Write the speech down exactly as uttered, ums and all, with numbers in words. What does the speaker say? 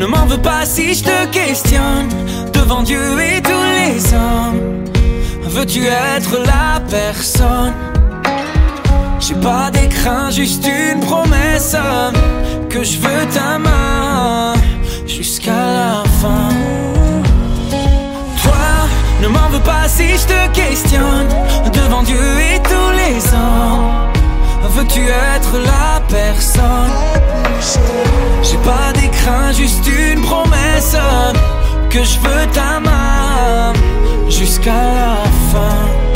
ne m'en veux pas si je te questionne devant Dieu et tous les hommes. Veux-tu être la personne? J'ai pas d'écrin, juste une promesse, que je veux ta main jusqu'à la fin. Toi, ne m'en veux pas si je te questionne devant Dieu et tous les hommes. Veux-tu être la personne? J'ai pas d'écrin, juste une promesse, que je veux ta main jusqu'à la fin.